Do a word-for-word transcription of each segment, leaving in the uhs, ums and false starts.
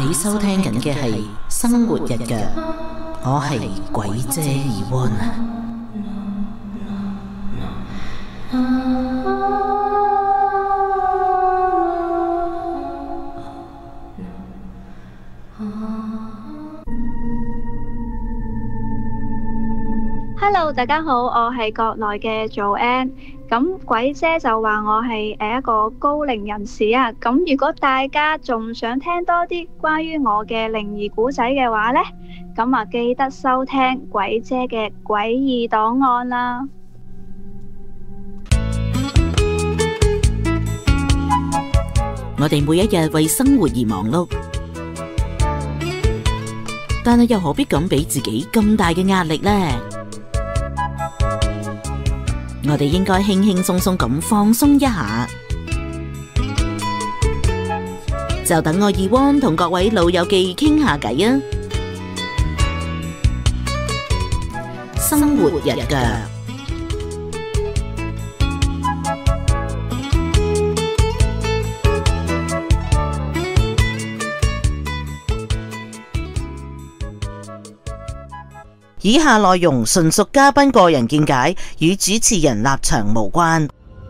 你收聽緊嘅係生活日腳，我係鬼姐Yvonne啊。 Hello， 大家好，我係國內嘅Joanne。咁鬼姐就話我係誒一個高齡人士啊。咁如果大家仲想聽多啲關於我嘅靈異故仔嘅話呢，咁啊記得收聽鬼姐嘅詭異檔案啦。 我哋每一日為生活而忙碌，但係又何必咁俾自己咁大嘅壓力呢？我哋應該輕輕鬆鬆咁放鬆一下，就等我Yvonne同各位老友記傾下偈啊！生活日腳。以下內容純屬嘉賓個人見解，與主持人立場無關。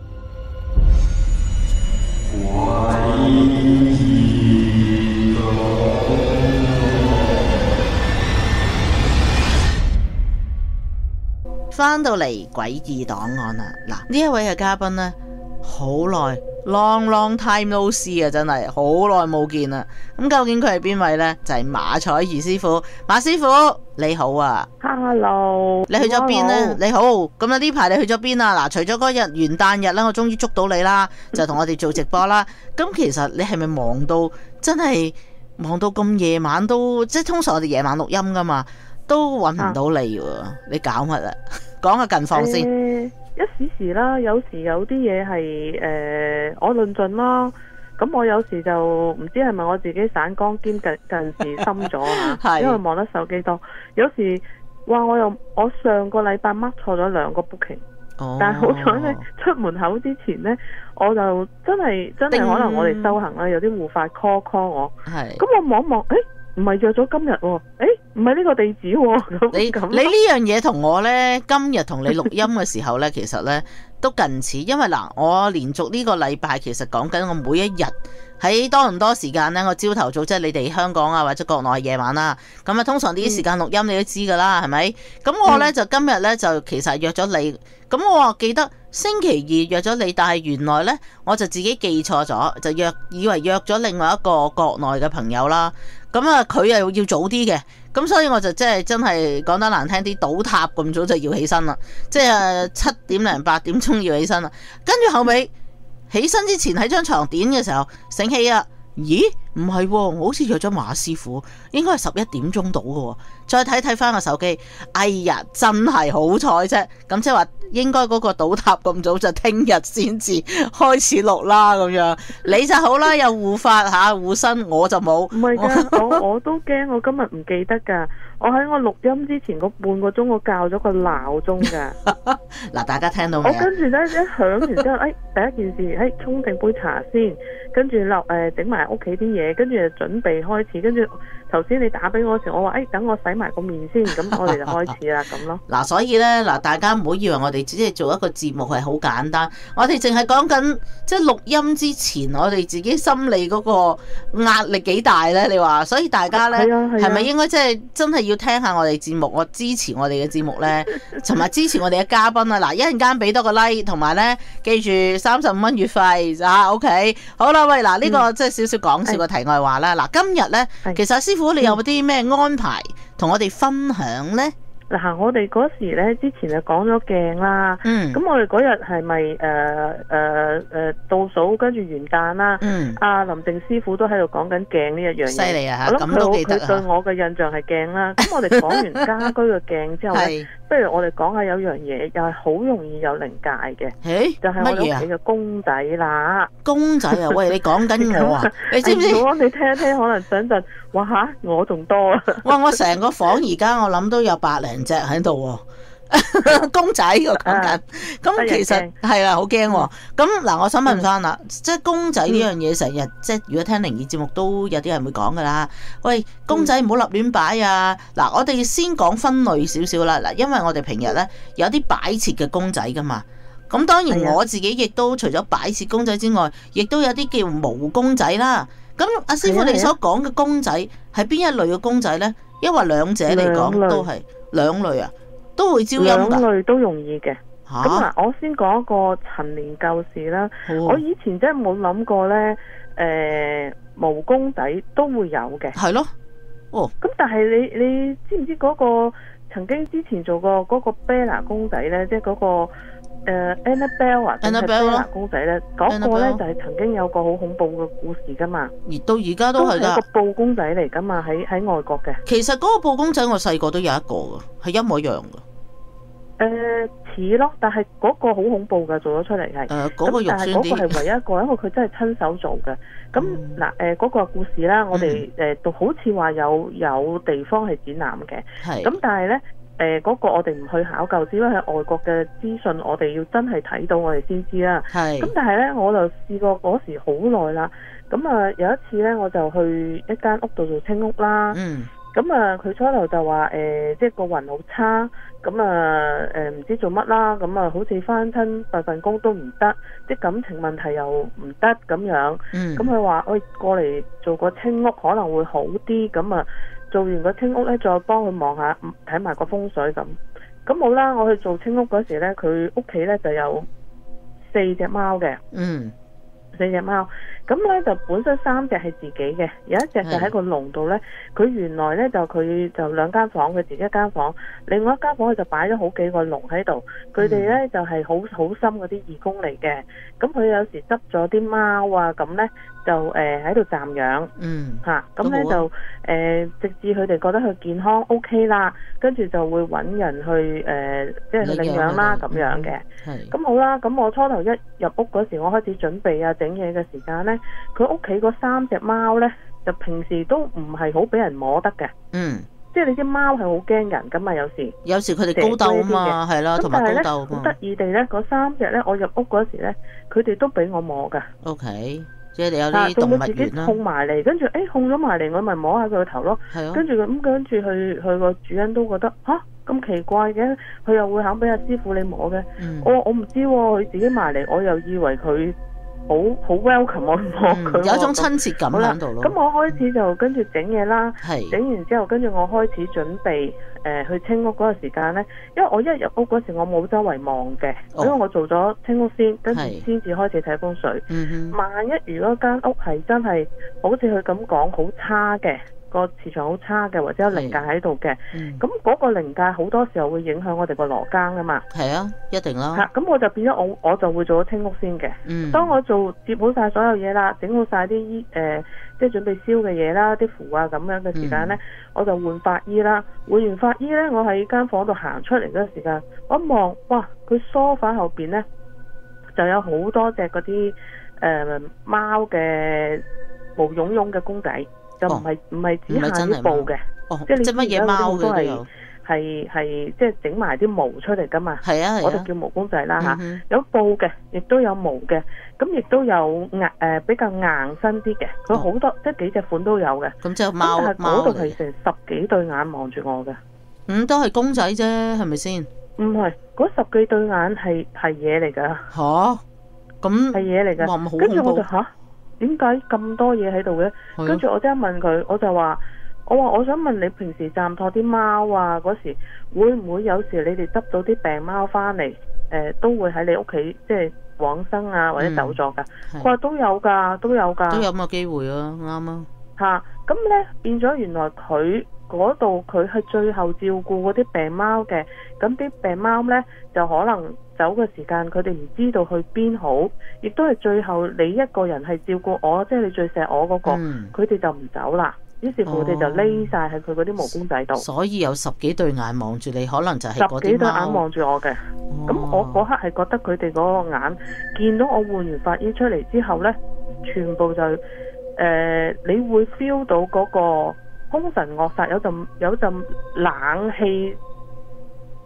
翻到嚟詭異檔案啦，嗱，呢一位嘅嘉賓呢，好耐 long long time no see 啊，真係好耐冇見啦。咁究竟佢係邊位呢？就係、是、馬彩如師傅。馬師傅你好啊 ，Hello， 你去咗邊呢？你好，咁啊呢排你去咗邊啊？嗱，除咗嗰日元旦日啦，我終於捉到你啦，就同我哋做直播啦。咁其實你係咪忙到真係忙到咁夜晚都，即係通常我哋夜晚錄音噶嘛，都搵唔到你喎？啊、你搞乜啊？講下近況先。 欸一時時啦，有時有啲嘢係誒我論盡啦。咁我有時就唔知係咪我自己散光兼近近視深咗啊？因為望得手機多。有時哇，我又我上個禮拜 mark 錯咗兩個 booking，哦、但係好彩咧，出門口之前咧，我就真係真係可能我哋修行啦，有啲護法 call call 我。係。咁我望一望，誒唔係約咗今日喎，誒唔係呢個地址喎。 你咁你呢樣嘢同我呢，今日同你錄音嘅時候呢，其實呢都近似，因為嗱，我連續呢個禮拜其實講緊我每一日喺多倫多時間呢，我朝頭早即係你哋香港啊或者國內夜晚啦，咁啊通常呢啲時間錄音你都知噶啦，係咪？咁我呢，就今日呢，就其實約咗你，咁我話記得星期二約咗你，但係原來呢，我就自己記錯咗，就約以為約咗另外一個國內嘅朋友啦。咁啊，佢又要早啲嘅，咁所以我就即係真係講得難聽啲，倒塌咁早就要起身啦，即係七點零八點鐘要起身啦。跟住後尾起身之前喺張床點嘅時候醒起啊，咦唔係喎，我好似約咗馬師傅，應該係十一點鐘到嘅喎。再睇睇翻個手機，哎呀真係好彩啫，咁即係話應該嗰個倒塌咁早就聽日先至開始錄啦咁樣。你就好啦，有護法嚇護身，我就冇。唔係㗎，我我都驚我今日唔記得㗎。我喺我錄音之前嗰半個鐘，我校咗個鬧鐘㗎。嗱， 大家聽到未？ 我跟住咧一響完之後，誒第一件事，誒沖定杯茶先，跟住落誒整埋屋企啲嘢，跟住就準備開始，跟住頭先你打俾我嗰時，我話誒等我洗埋個面先，咁我哋就開始啦咁咯。 嗱，所以咧嗱，大家唔好以為我哋只係做一個節目係好簡單，我哋淨係講緊即係錄音之前，我哋自己心理嗰個壓力幾大咧？你話，所以大家咧係咪應該即係真係要聽下我哋節目，我支持我哋嘅節目咧，同埋支持我哋嘅嘉賓啊！嗱，一陣間俾多個 like， 同埋咧記住三十五蚊月費啊 ！OK， 好啦，喂，嗱呢個即係少少講笑嘅題外話啦。嗱，今日咧其實師傅你有冇啲咩安排同我哋分享咧？ 嗱，我哋嗰時咧之前就講咗鏡啦，咁、嗯、我哋嗰日係咪誒誒誒倒數跟住元旦啦？阿、嗯啊、林靜師傅都喺度講緊鏡呢一樣嘢，犀利啊！我諗佢佢對我嘅印象係鏡啦。咁我哋講完家居嘅鏡之後咧，不如我哋講下有樣嘢又係好容易有靈界嘅，就係、是、我哋屋企嘅公仔啦。公仔啊，喂，你講緊我啊？你知唔知？如果你聽一聽，可能想陣，哇嚇，我仲多啊！哇，我成個房而家我諗都有百零隻喺度喎。 公仔我講緊，咁其實係啦，好驚喎。咁嗱，我想問翻啦，即係公仔呢樣嘢成日，即係如果聽靈異節目都有啲人會講噶啦。喂，公仔唔好立亂擺啊！嗱，我哋先講分類少少啦。嗱，因為我哋平日咧有啲擺設嘅公仔噶嘛。咁當然我自己亦都除咗擺設公仔之外，亦都有啲叫毛公仔啦。咁阿師傅，你所講嘅公仔係邊一類嘅公仔咧？因為兩者嚟講都係兩類啊，都會招陰㗎。 兩類都容易嘅。咁嗱、 啊， 我先講一個陳年舊事啦。 哦、 我以前真係冇諗過咧，誒、呃、毛公仔都會有嘅。 係咯。哦。 咁但係你你知唔知嗰個曾經之前做過嗰個 Bella 公仔咧，即係嗰個？誒、uh, Annabelle 啊，定係 Bella 公仔咧，嗰、那個咧就係、是、曾經有個好恐怖嘅故事噶嘛， 而到而家都係一個布公仔嚟噶嘛，喺喺外國嘅。 其實嗰個布公仔我細個都有一個噶，係一模一樣噶。 誒似咯，但係嗰個好恐怖噶，做咗出嚟係。誒、 呃，嗰、那個肉酸啲。但係嗰個係唯一一個，因為佢真係親手做嘅。咁嗱誒嗰個故事啦，我哋誒都好似話有有地方係展覽嘅。係。咁但係咧。誒嗰、呃那個我哋唔去考究，只不過係外國嘅資訊，我哋要真係睇到我哋先知啦。係。咁但係咧，我就試過嗰時好耐啦。咁啊有一次咧，我就去一間屋度做清屋啦。嗯。咁啊，佢初頭就話誒、呃，即係個運好差，咁啊誒唔知做乜啦，咁啊好似返親份份工都唔得，即係感情問題又唔得咁樣。嗯。咁佢話：喂，過嚟做個清屋可能會好啲，咁啊。做完個清屋咧，再幫佢望下睇埋個風水咁。咁好啦，我去做清屋嗰時咧，佢屋企咧就有四隻貓嘅。嗯，四隻貓。咁咧就本身三隻係自己嘅，有一隻就喺個籠度咧。佢原來咧就佢就兩間房，佢自己一間房，另外一間房佢就擺咗好幾個籠喺度。佢哋咧就係好好心嗰啲義工嚟嘅。咁佢有時執咗啲貓啊，咁咧。就誒喺度暫養，嗯嚇，咁咧、啊、就誒、呃、直至佢哋覺得佢健康 OK 啦，跟住就會揾人去誒、呃、即係去領養啦咁樣嘅。係。咁好啦，咁我初頭一入屋嗰時，我開始準備啊整嘢嘅時間咧，佢屋企嗰三隻貓咧，就平時都唔係好俾人摸得嘅。嗯。即係你啲貓係好驚人噶嘛，有時。有時佢哋高鬥啊嘛，係啦，同埋高鬥。好得意地咧，嗰三隻咧，我入屋嗰時咧，佢哋都俾我摸噶。O K。即係你有啲動物園啦，到佢自己控埋嚟，跟住誒控咗埋嚟，我咪摸下佢個頭咯。係啊，跟住咁跟住佢佢個主人都覺得吓咁奇怪嘅，佢又會肯俾阿師傅你摸嘅。嗯、我我唔知喎，佢自己埋嚟，我又以為佢好好 welcome 我摸佢、嗯，有一種親切感喺度咯。咁我開始就跟住整嘢啦，整、嗯、完之後跟住我開始準備。誒、呃、去清屋嗰個時間咧，因為我一入屋嗰時我冇周圍望嘅，哦、因為我做咗清屋先，跟住先至開始睇風水。嗯、萬一如果間屋係真係好似佢咁講好差嘅，個磁場好差嘅，或者有靈界喺度嘅，咁嗰、嗯、個靈界好多時候會影響我哋個羅庚噶嘛。係啊，一定啦。嚇、啊，咁我就變咗我我就會做咗清屋先嘅。嗯。當我做接好晒所有嘢啦，整好晒啲衣誒，即係準備燒嘅嘢啦，啲符啊咁樣嘅時間咧，嗯、我就換法醫啦。換完法醫咧，我喺間房度行出嚟嗰個時間，我一望，哇！佢梳化後邊咧就有好多隻嗰啲誒貓嘅毛茸茸嘅公仔。就唔係唔係只限於布嘅，哦、即係你乜嘢貓都係係係即係整埋啲毛出嚟噶嘛。係啊，我哋叫毛公仔啦嚇，嗯、哼有布嘅，亦都有毛嘅，咁亦都有硬誒、呃、比較硬身啲嘅，佢好多、哦、即係幾隻款都有嘅。咁即係貓貓嚟嘅。嗰度係成十幾對眼望住我嘅。嗯，都係公仔啫，係咪先？唔係，嗰十幾對眼係係嘢嚟㗎。吓？咁係嘢嚟㗎。跟住我就吓？點解咁多嘢喺度嘅？跟住我即刻問佢，我就話：我話我想問你平時暫託啲貓啊嗰時，會唔會有時你哋執到啲病貓翻嚟？誒、呃，都會喺你屋企即係往生啊，或者走咗㗎？佢話、嗯、都有㗎，都有㗎，都有咁嘅機會啊，啱啊！嚇，咁咧變咗原來佢嗰度佢係最後照顧嗰啲病貓嘅，咁啲病貓咧就可能。走嘅時間，佢哋唔知道去邊好，亦都係最後你一個人係照顧我，即係你最錫我嗰個，佢哋、嗯、就唔走啦。於是乎，佢哋就匿晒喺佢嗰啲毛公仔度。所以有十幾對眼望住你，可能就係嗰啲貓。十幾對眼望住我嘅，咁、哦、我嗰刻係覺得佢哋嗰個眼見到我換完法醫出嚟之後呢，全部就誒、呃，你會 feel 到嗰個兇神惡煞，有陣有陣冷氣。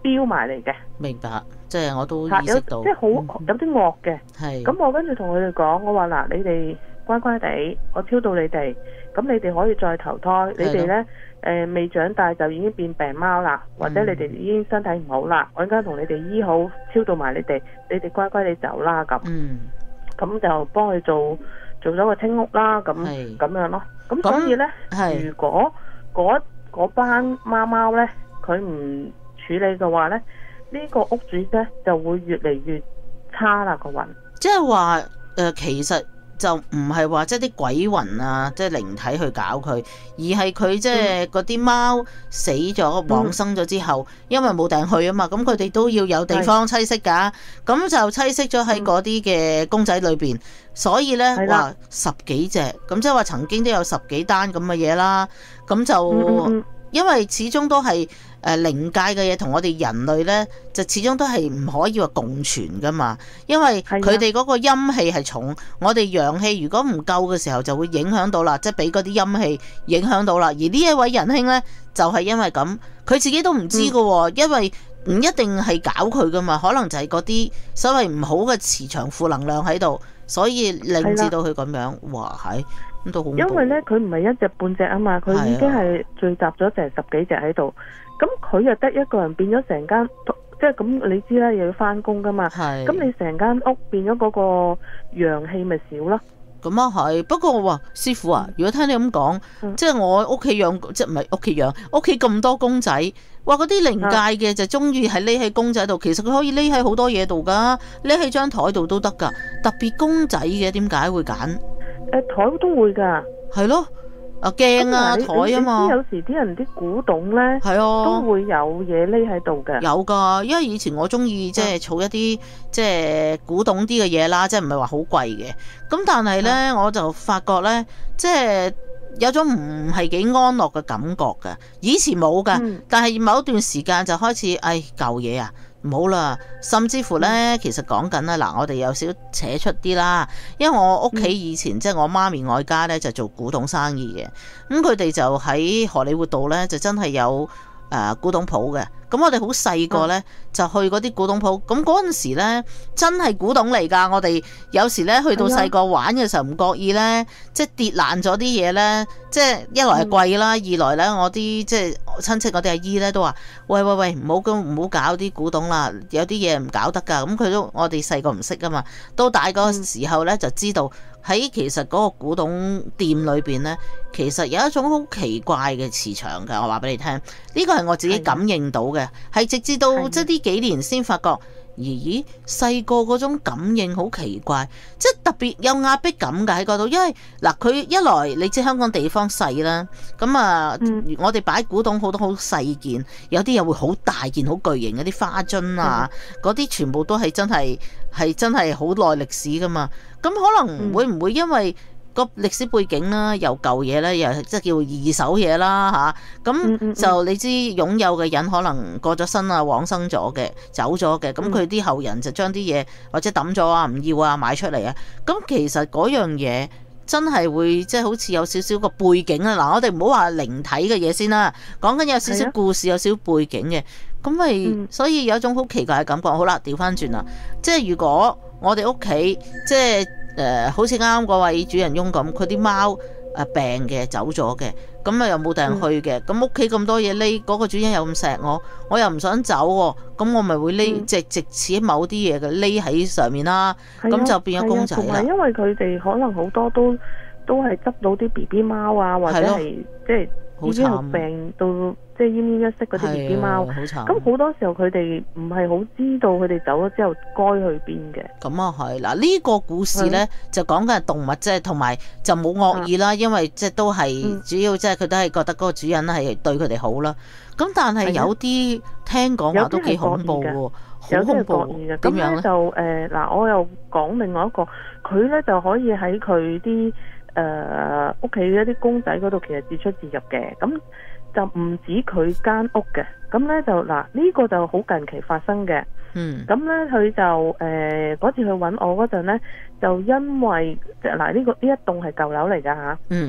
飆埋嚟嘅。 明白，即係我都意有識到， 即係好有啲惡嘅。 係。 咁我跟住同佢哋講，我話嗱，你哋乖乖地，我超到你哋，咁你哋可以再投胎。你哋呢，誒未長大就已經變病貓啦，或者你哋已經身體唔好啦，我應該同你哋醫好，超到埋你哋，你哋乖乖地走啦咁。 嗯。 咁就幫佢做做咗個清屋啦，咁咁樣咯。咁所以呢，如果嗰嗰班貓貓呢，佢唔處理嘅話呢，呢、呢個屋主呢就會越嚟越差啦個運。即係話誒，其實就唔係話即係啲鬼魂啊，即係靈體去搞佢，而係佢即係嗰啲貓死咗往生咗之後，嗯、因為冇埞去啊嘛，咁佢哋都要有地方棲息㗎，咁就棲息咗喺嗰啲嘅公仔裏邊，所以呢，話十幾隻，咁即係話曾經都有十幾單咁嘅嘢啦，咁就。嗯嗯因為始終都係誒靈界嘅嘢，同我哋人類呢，就始終都係唔可以話共存噶嘛。因為佢哋嗰個陰氣係重，我哋陽氣如果唔夠嘅時候，就會影響到啦，即係俾嗰啲陰氣影響到啦。而呢一位仁兄呢，就係、是、因為咁，佢自己都唔知噶、哦，嗯、因為唔一定係搞佢噶嘛，可能就係嗰啲所謂唔好嘅磁場負能量喺度，所以令至到佢咁樣。哇，係。 因為咧，佢唔係一隻半隻啊嘛，佢已經係聚集咗成十幾隻喺度，咁佢又得一個人變咗成間，即係咁你知啦，又要翻工噶嘛，咁你成間屋變咗嗰個陽氣咪少咯。 咁啊係，不過我話師傅啊，如果聽你咁講，嗯、即係我屋企養，即係唔係屋企養，屋企咁多公仔，話嗰啲靈界嘅就中意係匿喺公仔度，其實佢可以匿喺好多嘢度噶，匿喺張台度都得噶，特別公仔嘅點解會揀？ 誒，台都會噶，係咯，啊鏡啊台啊嘛， 有時啲人啲古董咧， 係啊， 都會有嘢匿喺度嘅。 有噶，因為以前我中意即係儲一啲即係古董啲嘅嘢啦，即係唔係話好貴嘅。咁但係咧，啊、我就發覺咧，即係有種唔係幾安樂嘅感覺噶。以前冇噶，嗯、但係某一段時間就開始，哎舊嘢啊！唔好啦，甚至乎呢，其實講緊啦，嗱，我哋有少扯出啲啦，因為我屋企以前、嗯、即係我媽咪外家呢，就做古董生意嘅，咁佢哋就喺荷里活道呢，就真係有誒、呃、古董鋪嘅，咁我哋好細個呢，就去嗰啲古董鋪，咁嗰陣時呢真係古董嚟㗎，我哋有時呢，去到細個玩嘅時候唔覺意呢，即係跌爛咗啲嘢呢。即係一來係貴啦，嗯、二來咧我啲即係親戚嗰啲阿姨咧都話：喂喂喂，唔好咁唔好搞啲古董啦，有啲嘢唔搞得㗎。咁佢都我哋細個唔識㗎嘛，到大個時候咧就知道喺其實嗰個古董店裏邊咧，其實有一種好奇怪嘅磁場㗎。我話俾你聽，呢個係我自己感應到嘅，係的直至到的即係呢幾年先發覺。咦，細個嗰種感應好奇怪，即係特別有壓迫感㗎喺嗰度，因為嗱佢一來你知香港地方細啦，咁啊、嗯、我哋擺古董好多好細件，有啲又會好大件好巨型嗰啲花樽啊，嗰啲、嗯、全部都係真係係真係好耐歷史㗎嘛，咁可能會唔會因為個歷史背景啦，又舊嘢咧，又即係叫二手嘢啦嚇，咁就你知擁有嘅人可能過咗身啊，往生咗嘅，走咗嘅，咁佢啲後人就將啲嘢或者抌咗啊，唔要啊，買出嚟啊，咁其實嗰樣嘢真係會即係好似有少少個背景啊，嗱我哋唔好話靈體嘅嘢先啦，講緊有少少故事，有少少背景嘅，咁咪、嗯、所以有一種好奇怪嘅感覺。好啦，調翻轉啦，即係如果我哋屋企即係。誒、呃，好似啱啱嗰位主人翁咁，佢啲貓誒病嘅走咗嘅，咁啊又冇埞去嘅，咁屋企咁多嘢匿，嗰、那個主人又咁錫我，我又唔想走喎，咁我咪會匿，嗯、即係直似某啲嘢嘅匿喺上面啦，咁、啊、就變咗公仔啦。同埋因為佢哋可能好多都都係執到啲 B B 貓啊，或者係即係已經病到。即係奄奄一息嗰啲 B B 貓，咁好多時候佢哋唔係好知道佢哋走咗之後該去邊嘅。咁啊係，嗱呢個故事呢，就講緊係動物啫，同埋就冇惡意啦，因為即係都係主要即係佢都係覺得嗰個主人係對佢哋好啦。咁但係有啲聽講話都幾恐怖喎，好恐怖嘅。咁樣就誒嗱，我又講另外一個，佢呢就可以喺佢啲誒屋企一啲公仔嗰度，其實自出自入嘅。咁就唔止佢間屋嘅，咁呢就嗱呢、呢個就好近期發生嘅。嗯，咁呢，佢就誒嗰、呃、次去揾我嗰陣呢，就因為即係嗱呢個呢一棟係舊樓嚟㗎吓。嗯，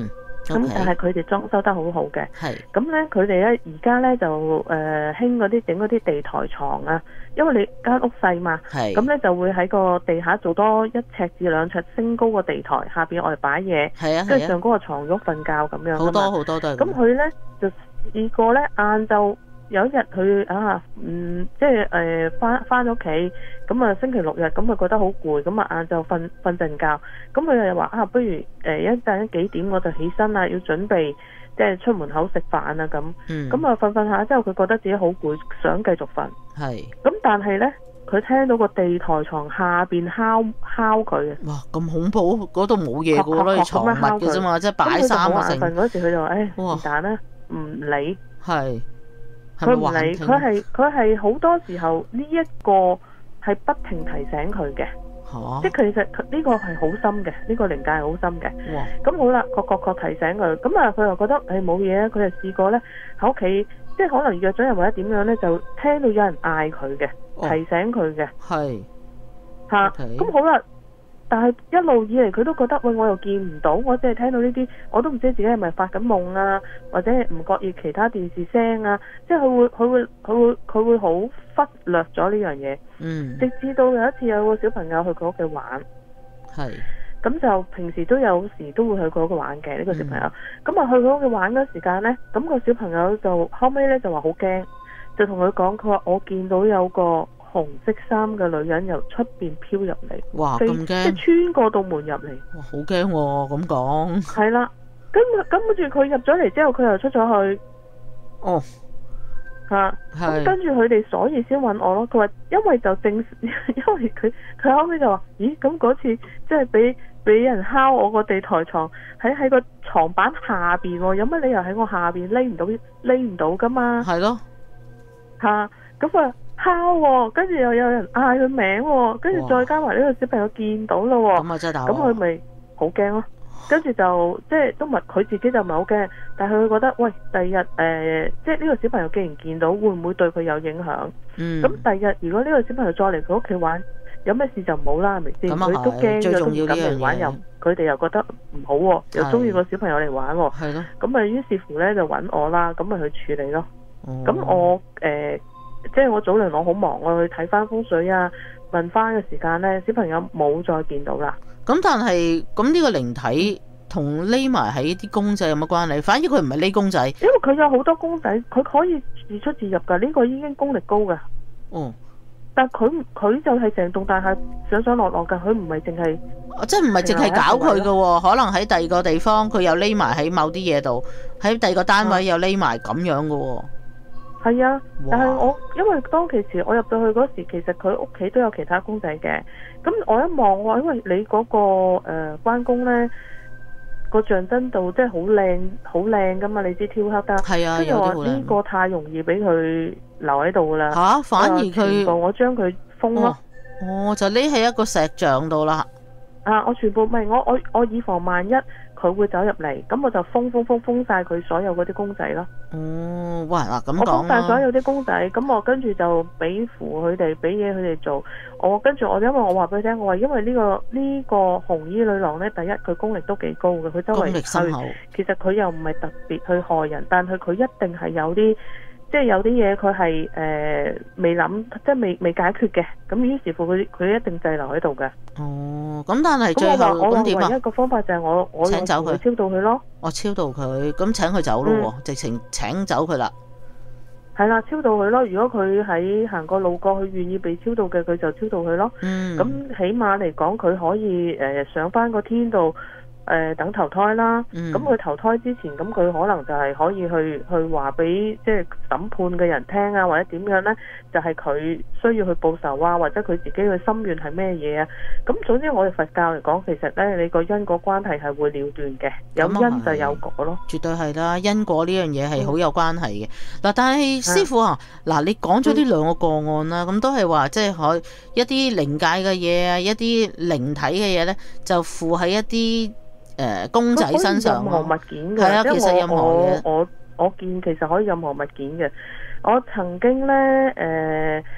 咁 Okay. 但係佢哋裝修得好好嘅。 係。 咁咧佢哋咧而家咧就誒興嗰啲整嗰啲地台床啊，因為你間屋細嘛， 係。 咁咧就會喺個地下做多一尺至兩尺升高個地台，下邊我哋擺嘢， 係啊係啊， 跟住上嗰個床褥瞓覺咁樣。 好多好多都係咁。佢咧就試過咧晏晝有一日佢啊，嗯，即係誒翻翻咗屋企，咁啊星期六日，咁佢覺得好攰，咁啊晏晝瞓瞓陣覺，咁佢又話啊，不如誒、呃、一陣幾點我就起身啦，要準備即係出門口食飯啊咁，咁啊瞓瞓下之後佢覺得自己好攰，想繼續瞓， 係， 咁但係咧佢聽到個地台床下邊敲敲佢啊！ 哇，咁恐怖，嗰度冇嘢噶咯，床物嘅啫嘛，即係擺衫啊成。瞓嗰時佢就話誒哇是但啦，唔理。 係。 佢唔理，佢係佢係好多時候呢一個係不停提醒佢嘅， 嚇， 即係其實呢個係好深嘅，呢個靈界係好深嘅。 哇！ 咁好啦，個個個提醒佢，咁啊佢又覺得誒冇嘢啊，佢就試過咧喺屋企，即係可能約咗人或者點樣咧，就聽到有人嗌佢嘅， 哦提醒佢嘅， 係嚇。 OK 咁好啦。但係一路以嚟佢都覺得喂，我又見唔到，我只係聽到呢啲，我都唔知自己係咪發緊夢啊，或者唔覺意其他電視聲啊，即係佢會佢會佢會佢會好忽略咗呢樣嘢。 嗯， 直至到有一次有個小朋友去佢屋企玩， 係， 咁就平時都有時都會去佢屋企玩嘅呢個小朋友。咁啊去佢屋企玩嗰時間呢，咁個小朋友就後尾呢就話好驚，就同佢講，佢話我見到有個紅色衫嘅女人由出邊飄入嚟， 哇咁驚， 即係穿過道門入嚟， 哇好驚喎咁講， 係啦，跟住跟住佢入咗嚟之後，佢又出咗去， 哦， 吓，咁跟住佢哋所以先揾我咯。佢話因為就正，因為佢佢後尾就話，咦咁嗰次即係俾俾人敲我個地台床喺喺個床板下邊，有乜理由喺我下邊匿唔到匿唔到噶嘛？ 係咯， 吓咁啊。敲喎，跟住又有人嗌佢名喎，跟住再加埋呢個小朋友見到咯喎， 咁啊真係大鑊， 咁佢咪好驚咯。跟住就即係都唔係佢自己就唔係好驚，但係佢覺得喂，第二日誒，即係呢個小朋友既然見到，會唔會對佢有影響？ 嗯， 咁第二日如果呢個小朋友再嚟佢屋企玩，有咩事就唔好啦，係咪先？佢都驚咗，都唔敢嚟玩，又佢哋又覺得唔好喎，又中意個小朋友嚟玩喎， 係咯， 咁啊於是乎咧就揾我啦，咁咪去處理咯。咁、 哦、 我誒。呃即係我早輪我好忙，我去睇翻風水啊，問翻嘅時間呢，小朋友冇再見到啦。 咁但係咁呢個靈體同匿埋喺啲公仔有乜關係？反而佢唔係匿公仔， 因為佢有好多公仔，佢可以自出自入噶，呢、這個已經功力高噶。 哦， 但係佢佢就係成棟大廈上上落落噶，佢唔係淨係， 即係唔係淨係搞佢噶，可能喺第二個地方佢又匿埋喺某啲嘢度，喺第二個單位又匿埋咁樣噶。 係啊，但係我因為當其時我入到去嗰時，其實佢屋企都有其他公仔嘅。咁我一望我話，因為你嗰、那個誒、呃、關公咧個象真度即係好靚，好靚噶嘛，你知挑黑得。 係啊， 跟住話呢個太容易俾佢留喺度噶啦。吓、 啊，反而佢全部我將佢封咯。 哦，就匿喺一個石像度啦。 啊，我全部唔係我我我以防萬一。佢會走入嚟，咁我就封封封封晒佢所有嗰啲公仔咯。 哦，哇嗱咁講， 我封晒所有啲公仔，咁我跟住就俾符佢哋，俾嘢佢哋做。我跟住我因為我話俾佢聽，我話因為呢、呢個呢、呢個紅衣女郎呢，第一佢功力都幾高嘅，佢周圍功力深厚。 其實佢又唔係特別去害人，但係佢一定係有啲。即係有啲嘢佢係誒未諗，即係未未解決嘅，咁於是乎佢佢一定滯留喺度嘅。 哦，咁但係最後咁點啊？ 唯一一個方法就係我我請走佢， 超度佢咯。 我超度佢，咁請佢走咯，嗯、直情請走佢啦。 係啦，超度佢咯。如果佢喺行過路過，佢願意被超度嘅，佢就超度佢咯。嗯。咁起碼嚟講，佢可以誒、呃、上翻個天度。誒、呃、等投胎啦，咁佢、嗯、投胎之前，咁佢可能就係可以去去話俾即係審判嘅人聽啊，或者點樣呢？就係、是、佢需要去報仇啊，或者佢自己嘅心願係咩嘢啊？咁總之我哋佛教嚟講，其實呢，你個因果關係係會了斷嘅，有因就有果咯。 絕對係啦，因果呢樣嘢係好有關係嘅。嗱、嗯，但係師傅啊，嗱、嗯，你講咗呢兩個個案啦，咁、嗯、都係話即係可一啲靈界嘅嘢啊，一啲靈體嘅嘢呢，就附喺一啲。誒、呃、公仔身上任何物件嘅， 係啊，其實任何嘢， 我我我見其實可以任何物件嘅。我曾經咧誒、呃、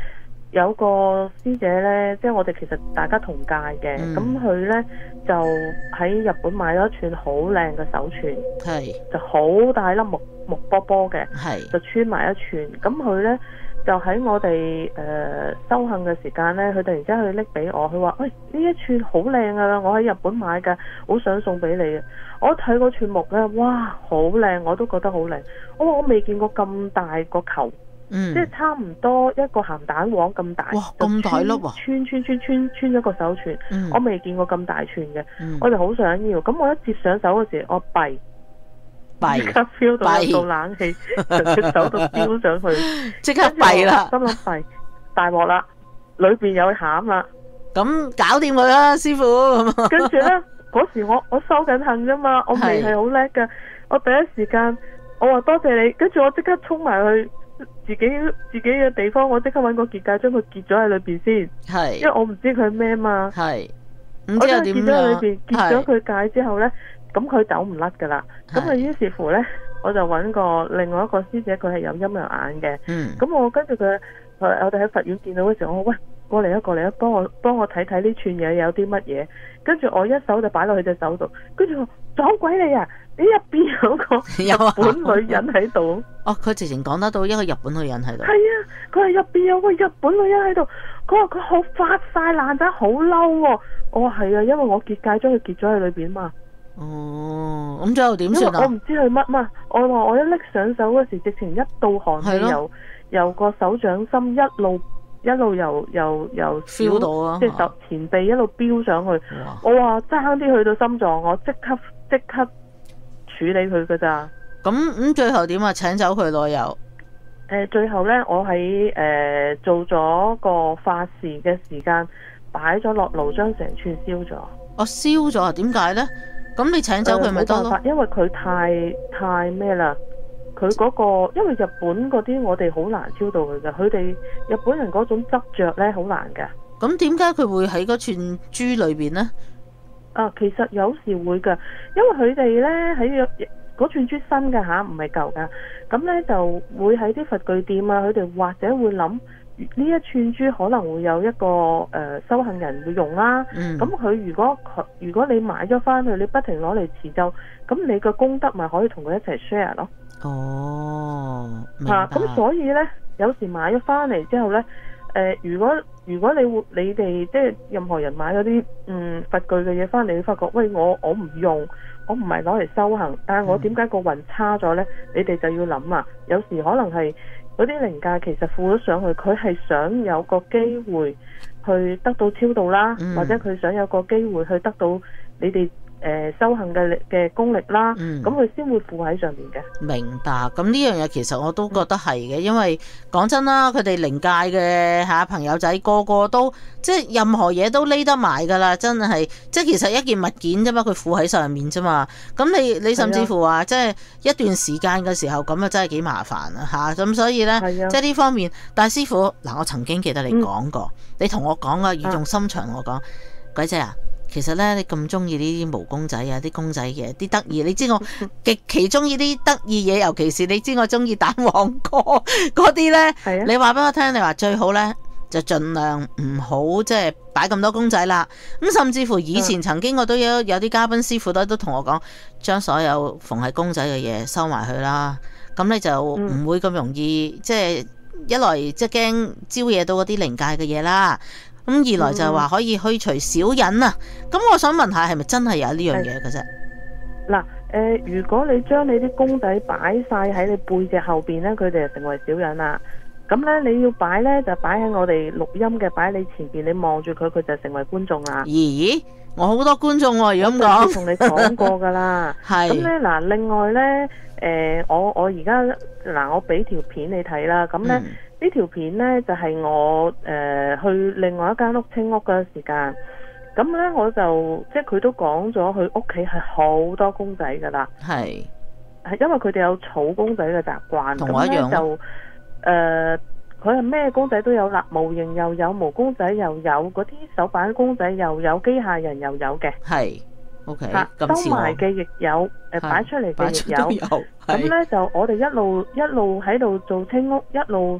有個師姐呢，即係我哋其實大家同屆嘅，咁佢、嗯、呢就喺日本買咗一串好靚嘅手串， 係就好大粒木木波波嘅， 係就穿埋一串。咁佢呢就喺我哋誒、呃、修行嘅時間呢，佢突然之間去拎俾我，佢話：喂，呢一串好靚啊！我喺日本買㗎，好想送俾你嘅。我睇嗰串木呢，哇，好靚，我都覺得好靚。我話我未見過咁大個球。嗯、即係差唔多一個鹹蛋黃咁大， 哇，咁大粒啊！ 穿穿穿穿穿咗個手串，嗯、我未見過咁大串嘅，嗯、我就好想要。咁我一接上手嘅時候，我弊弊，即刻 feel 到有道冷氣從隻手度飆上去， 即刻弊啦！ 心諗弊大鑊啦，裏邊有餡啦， 咁搞掂佢啦，師傅。 跟住咧，嗰時我我收緊行啫嘛，我未係好叻嘅，我第一時間我話多謝你，跟住我即刻衝埋去。自己自己嘅地方，我即刻揾個結界將佢結咗喺裏邊先，係，因為我唔知佢咩嘛，係，唔知又點樣，我將佢結咗喺裏邊，結咗佢界之後呢，咁佢走唔甩噶啦，咁啊於是乎呢，我就揾個另外一個師姐，佢係有陰陽眼嘅，嗯，咁我跟住佢，我哋喺佛院見到嘅時候，我話喂，過嚟一過嚟一，幫我幫我睇睇呢串嘢有啲乜嘢，跟住我一手就擺落佢隻手度，跟住我撞鬼你啊！你入邊有個日本女人喺度， 哦，佢直情講得到一個日本女人喺度。 係啊，佢係入邊有個日本女人喺度，佢話佢好發晒爛仔，好嬲喎。我話係啊，因為我結界將佢結咗喺裏邊嘛。哦，咁最後點算啊？我唔知佢乜嘛。我話我一拎上手嗰時，直情一道寒氣由由個手掌心一路一路由由由 feel 到啊， 即係手前臂一路飆上去。我話爭啲去到心臟，我即刻即刻。處理佢噶咋？ 咁咁最後點啊？請走佢咯又？誒、 呃，最後呢，我喺誒、呃、做咗個法事嘅時間，擺咗落爐，將成串燒咗。 我燒咗啊？點解呢？咁你請走佢咪得咯？ 因為佢太太咩啦？佢嗰、嗰個因為日本嗰啲我哋好難超度佢噶，佢哋日本人嗰種執着呢，好難噶。 咁點解佢會喺嗰串珠裏邊呢？ 啊，其實有時會㗎，因為佢哋咧喺嗰串珠新㗎吓，唔係舊㗎。咁咧就會喺啲佛具店啊，佢哋或者會諗呢一串珠可能會有一個誒、呃、修行人會用啦。咁佢、嗯、如果佢如果你買咗翻去，你不停攞嚟持咒，咁你個功德咪可以同佢一齊 share 咯。哦，明白。嚇、啊，咁所以咧，有時買咗翻嚟之後咧。誒、呃，如果如果你會你哋即係任何人買嗰啲嗯佛具嘅嘢翻嚟，你發覺喂我我唔用，我唔係攞嚟修行，但係我點解個運差咗呢？你哋就要諗啊！有時可能係嗰啲靈界其實附咗上去，佢係想有個機會去得到超度啦，嗯、或者佢想有個機會去得到你哋。誒、呃，修行嘅嘅功力啦，咁佢先會附喺上面嘅。 明白，咁呢樣嘢其實我都覺得係嘅，因為講真啦，佢哋靈界嘅吓朋友仔個個都即係任何嘢都匿得埋噶啦，真係即係其實一件物件啫嘛，佢附喺上面啫嘛。咁你你甚至乎話即係一段時間嘅時候咁啊，真係幾麻煩啊吓。咁所以呢，即係呢方面，但係師傅嗱，我曾經記得你講過，嗯、你同我講啊，語重心長我講，鬼姐啊。其實咧，你咁中意呢啲毛公仔啊，啲公仔嘅，啲得意，你知我極其中意啲得意嘢，尤其是你知我中意蛋黃哥嗰啲咧。係啊，你話俾我聽，你話最好咧就盡量唔好即係擺咁多公仔啦。咁甚至乎以前曾經我都有有啲嘉賓師傅都都同我講，將所有逢係公仔嘅嘢收埋去啦。咁你就唔會咁容易，嗯、即係一來即係驚招惹到嗰啲靈界嘅嘢啦。咁二來就係話可以去除小人啊！咁我想問下，係咪真係有呢樣嘢嘅啫？ 嗱，誒，如果你將你啲公仔擺晒喺你背脊後邊咧，佢哋就成為小人啦。咁咧你要擺咧，就擺喺我哋錄音嘅，擺喺你前邊，你望住佢，佢就成為觀眾啦。咦？我好多觀眾喎，如果咁講，同你講過噶啦。係。咁咧嗱，另外咧，誒、呃，我我而家嗱，我俾條片你睇啦。咁咧。嗯呢條片呢，就係、是、我誒、呃、去另外一間屋清屋嘅時間，咁呢，我就即係佢都講咗，佢屋企係好多公仔噶啦，係係因為佢哋有儲公仔嘅習慣，同我一樣就誒佢係咩公仔都有啦，模型又有，毛公仔又有，嗰啲手板公仔又有，機械人又有嘅，係 OK，收埋嘅亦有，誒擺出嚟嘅亦有，咁呢，就我哋一路一路喺度做清屋，一路。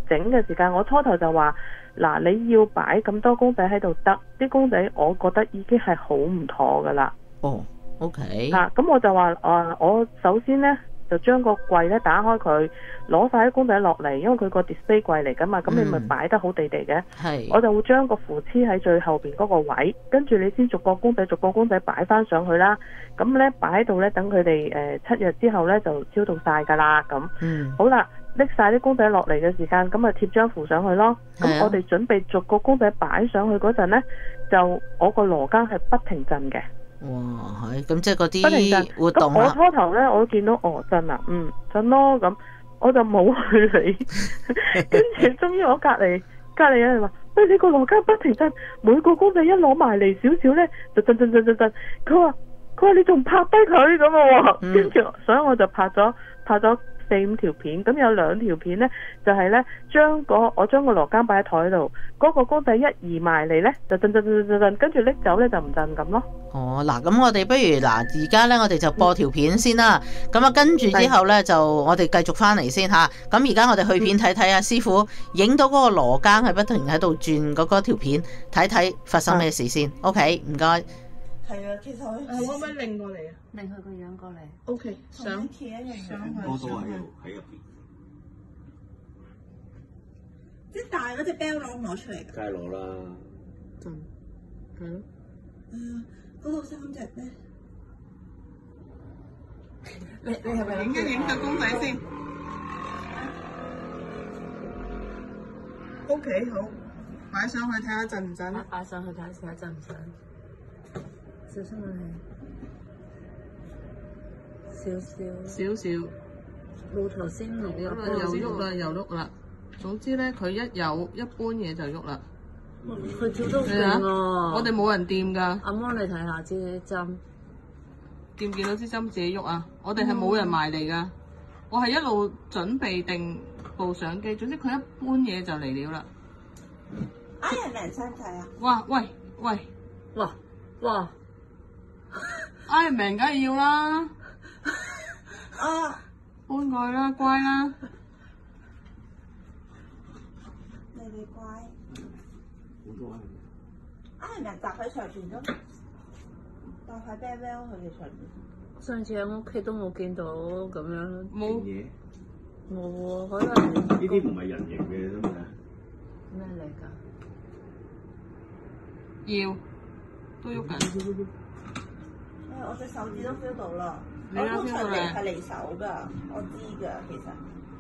整嘅時間，我初頭就話嗱，你要擺咁多公仔喺度得，啲公仔我覺得已經係好唔妥噶啦。 哦，OK。 啊，咁我就話誒、呃，我首先呢，就將個櫃咧打開佢，攞晒啲公仔落嚟，因為佢個 display 櫃嚟噶嘛，咁、嗯、你咪擺得好地地嘅。 係。我就會將個扶黐喺最後邊嗰個位，跟住你先逐個公仔逐個公仔擺翻上去啦。咁呢，擺喺度呢，等佢哋誒七日之後呢，就超度晒噶啦。咁， 嗯， 好啦，拎晒啲公仔落嚟嘅時間，咁咪貼張符上去咯。咁、啊、我哋準備逐個公仔擺上去嗰陣呢，就我個羅庚係不停震嘅。 哇，係咁即係嗰啲活動啦。我初頭咧，我都見到哦震啊，嗯震咯，咁我就冇去理。跟住終於我隔籬隔籬有人話：喂，你個羅庚不停震，每個公仔一攞埋嚟少少咧，就震震震震震。佢話佢話你仲拍低佢咁啊？跟住、嗯、所以我就拍咗拍咗四五條片，咁有兩條片呢，就係、是、呢將個我將個羅庚擺喺台度，嗰、那個公仔一移埋嚟呢，就震震震震震，跟住拎走呢，就唔震咁咯。 哦，嗱，咁我哋不如嗱，而家呢，我哋就播條片先啦。咁啊，跟住之後呢，就我哋繼續翻嚟先吓。咁而家我哋去片睇睇啊，師傅影到嗰個羅庚係不停喺度轉嗰嗰條片，睇睇發生咩事先。OK， 唔該。 係啊，其實我可唔可以擰過嚟啊？ 擰佢個樣過嚟。 O K， 想想企一樣想樣。 去想去喺入邊。 即係大嗰隻 bell 攞唔攞出嚟㗎？ 梗係攞啦。 嗯，係咯。 係啊，嗰度三隻咧。 你你係咪影一影個公仔先 ？O K， 好，擺上去睇下震唔震？ 擺上去睇下震唔震？小心啊你，少少， 少少， 冇頭先錄又喐啦，又喐啦。總之咧，佢一有一般嘢就喐啦。 佢跳得勁啊！ 我哋冇人掂㗎。 阿媽，你睇下支針， 見唔見到支針自己喐啊？我哋係冇人埋嚟㗎。我係一路準備定部相機，總之佢一般嘢就嚟了啦。 Iron Man使唔使啊？ 哇！喂喂！ 哇哇！ Iron Man 梗係要啦， 啊， 搬過去啦，乖啦， 你哋乖。好多 Iron Man 搭喺上邊咯，搭喺 Bell 佢哋上邊。上次喺屋企都冇見到咁樣。 冇嘢。 冇喎，可能。 呢啲唔係人形嘅啫嘛。 咩嚟㗎？ 要，都喐緊。 我隻手指都 feel 到啦， 我通常嚟係離手㗎，我知㗎，其實。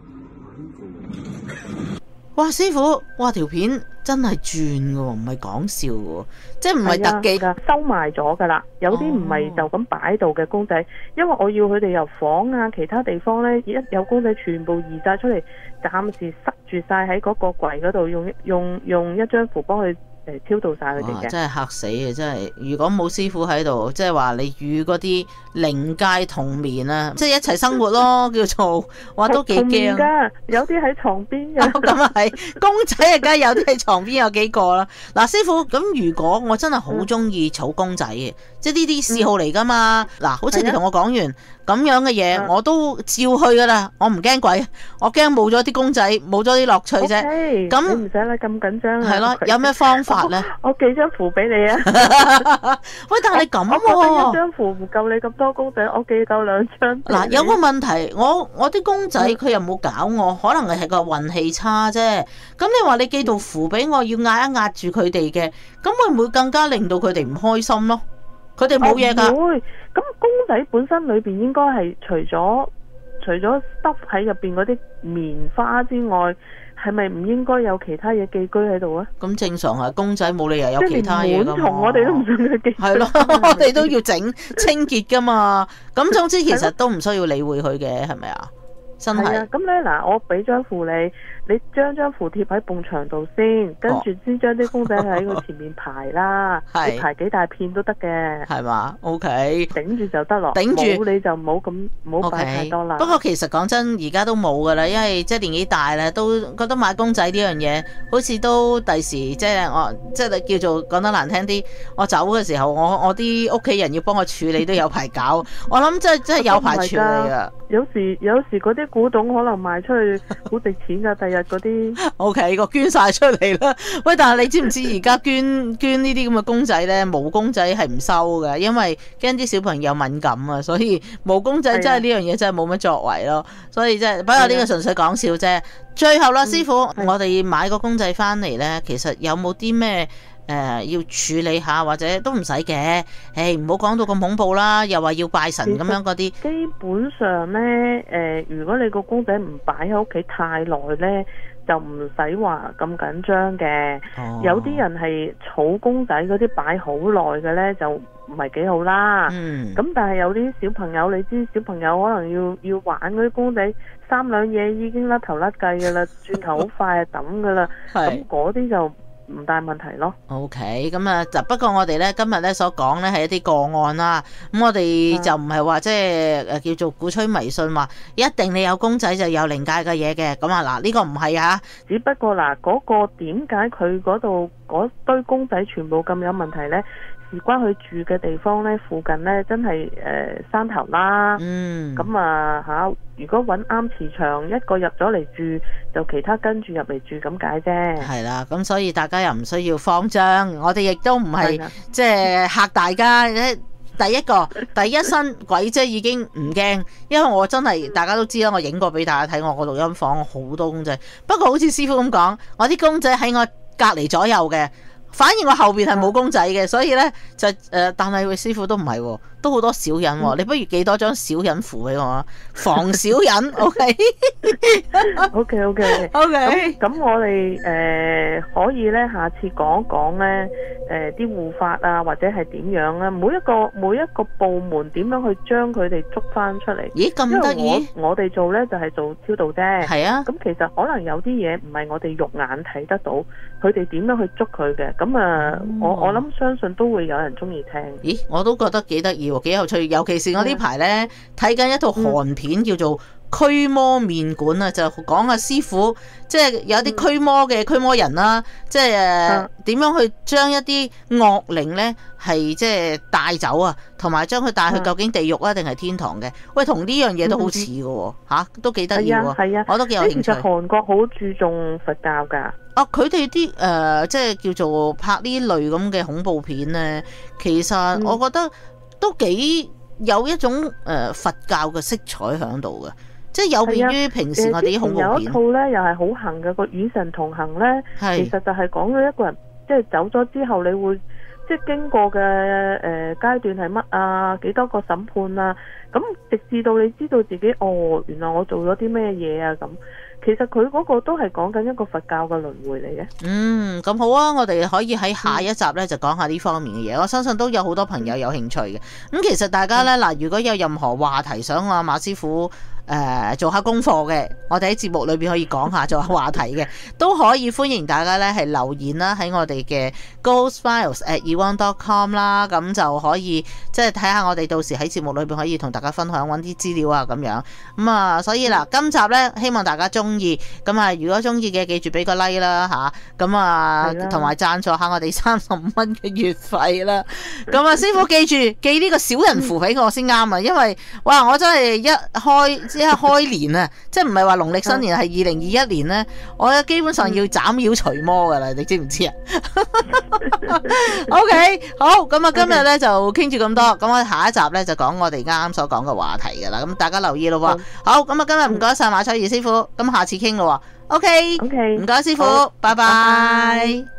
哇，師傅，哇條片真係轉㗎喎，唔係講笑㗎喎，即係唔係特技， 收埋咗㗎啦。有啲唔係就咁擺喺度嘅公仔，因為我要佢哋由房啊其他地方咧，一有公仔全部移晒出嚟，暫時塞住晒喺嗰個櫃嗰度，用用用一張符幫佢。誒超度晒佢哋嘅， 真係嚇死嘅！真係，如果冇師傅喺度，即係話你與嗰啲靈界同眠啊，即係一齊生活咯，叫做哇都幾驚㗎，有啲喺床邊嘅。 咁啊係，公仔啊梗係有啲喺床邊有幾個啦。嗱，師傅，咁如果我真係好中意儲公仔嘅，嗯、即係呢啲嗜好嚟㗎嘛。嗱、嗯，好似你同我講完咁樣嘅嘢，嗯、我都照去㗎啦。我唔驚鬼，我驚冇咗啲公仔，冇咗啲樂趣啫。咁你唔使啦，咁緊張啊。 係咯，有咩方法？我， 我寄張符俾你啊！ 喂，但係你咁喎， 我一張符唔夠你咁多公仔，我寄夠兩張。 嗱，有個問題，我我啲公仔佢又冇搞我，可能係個運氣差啫。咁你話你寄到符俾我，要壓一壓住佢哋嘅，咁會唔會更加令到佢哋唔開心咯？佢哋冇嘢㗎。 唔會，咁公仔本身裏邊應該係除咗除咗 stuff 喺入邊嗰啲棉花之外。係咪唔應該有其他嘢寄居喺度啊？咁正常係公仔冇理由有其他嘢噶嘛。即係連蟎蟲我哋都唔想佢寄。係咯，我哋都要整清潔噶嘛。咁總之其實都唔需要理會佢嘅，係咪啊？真係。係啊， 咁咧嗱，我俾張符你，你將張符貼喺埲牆度先，跟住先將啲公仔喺佢前面排啦。係。你排幾大片都得嘅。係嘛 ？OK。頂住就得咯。頂住。冇你就唔好咁，唔好擺太多啦。不過其實講真，而家都冇噶啦，因為即係年紀大啦，都覺得買公仔呢樣嘢，好似都第時即係我即係叫做講得難聽啲，我走嘅時候，我我啲屋企人要幫我處理都有排搞。我諗真係真係有排處理噶。有時有時嗰啲古董可能賣出去好值錢噶，但係日嗰啲。 O K， 個捐晒出嚟啦。喂，但係你知唔知而家捐捐呢啲咁嘅公仔咧，毛公仔係唔收嘅，因為驚啲小朋友敏感啊，所以毛公仔真係呢樣嘢真係冇乜作為咯。所以真係，不過呢個純粹講笑啫。最後啦，師傅，嗯、我哋買個公仔翻嚟咧，其實有冇啲咩？誒、呃、要處理下，或者都唔使嘅，誒唔好講到咁恐怖啦，又話要拜神咁樣嗰啲。 基本上呢，誒、呃、如果你個公仔唔擺喺屋企太耐呢，就唔使話咁緊張嘅。哦、有啲人係儲公仔嗰啲擺好耐嘅呢，就唔係幾好啦。嗯。咁但係有啲小朋友，你知小朋友可能要要玩嗰啲公仔，三兩嘢已經甩頭甩計㗎啦，轉頭好快就抌㗎啦。咁嗰啲就唔大問題咯。OK， 咁啊，就不過我哋咧今日咧所講咧係一啲個案啦。咁我哋就唔係話即係誒叫做鼓吹迷信，話一定你有公仔就有靈界嘅嘢嘅。咁啊嗱，呢個唔係啊， 只不過嗱嗰個點解佢嗰度嗰堆公仔全部咁有問題咧？事關佢住嘅地方咧，附近咧真係誒、呃、山頭啦。嗯。咁啊嚇，如果揾啱磁場，一個入咗嚟住，就其他跟住入嚟住咁解啫。係啦，咁所以大家又唔需要慌張，我哋亦都唔係即係嚇大家。第一個第一身鬼姐已經唔驚，因為我真係大家都知啦，我影過俾大家睇，我個錄音房好多公仔。不過好似師傅咁講，我啲公仔喺我隔離左右嘅。反而我後邊係冇公仔嘅，所以咧就誒、呃，但係位師傅都唔係喎，都好多小人喎。嗯、你不如寄多張小人符俾我啊，防小人。O K，O K，O K，O K。咁我哋誒、呃、可以咧，下次講一講咧誒啲護法啊，或者係點樣咧？每一個每一個部門點樣去將佢哋捉翻出嚟？咦，咁得意！我我哋做咧就係、是、做超度啫。係啊。咁其實可能有啲嘢唔係我哋肉眼睇得到，佢哋點樣去捉佢嘅？咁啊，嗯、我我諗相信都會有人中意聽。咦，我都覺得幾得意喎，幾有趣。尤其是我呢排咧睇緊一套韓片，叫做《驅魔面館》啊，就講阿師傅，即係有啲驅魔嘅驅魔人啦，即係誒點樣去將一啲惡靈咧係即係帶走啊，同埋將佢帶去究竟地獄啊定係天堂嘅？喂，同呢樣嘢都好似嘅喎，嚇都幾得意喎。係啊，我都幾有興趣。其實韓國好注重佛教㗎。啊！佢哋啲誒即係叫做拍呢類咁嘅恐怖片咧，其實我覺得都幾有一種誒、呃、佛教嘅色彩喺度嘅，即係有別於平時我哋啲恐怖片。有一套咧又係好行嘅，個與神同行咧，是其實就係講咗一個人即係走咗之後，你會即係經過嘅誒、呃、階段係乜啊？幾多個審判啊？咁直至到你知道自己哦，原來我做咗啲咩嘢啊咁。其實佢嗰個都係講緊一個佛教嘅輪迴嚟嘅。嗯，咁好啊，我哋可以喺下一集咧就講下呢方面嘅嘢。我相信都有好多朋友有興趣嘅。咁其實大家咧嗱，如果有任何話題想阿馬師傅誒、呃、做下功課嘅，我哋喺節目裏邊可以講下做下話題嘅，都可以歡迎大家咧係留言啦，喺我哋嘅 ghost files at e one dot com 啦，咁就可以即係睇下我哋到時喺節目裏邊可以同大家分享揾啲資料啊咁樣。咁啊，所以嗱，今集咧希望大家中意，咁啊，如果中意嘅記住俾個 like 啦吓，咁啊，同埋贊助下我哋三十五蚊嘅月費啦。咁啊，師傅記住寄呢個小人符俾我先啱啊，因為哇，我真係一開。一開年啊，即係唔係話農曆新年，係二零二一年咧，我基本上要斬妖除魔噶啦，你知唔知啊？O K， 好，咁啊，今日咧就傾住咁多，咁我下一集咧就講我哋啱啱所講嘅話題噶啦，咁大家留意咯喎。好，咁啊，今日唔該晒馬彩怡師傅，咁下次傾咯喎。O K，O K，唔該師傅，拜拜。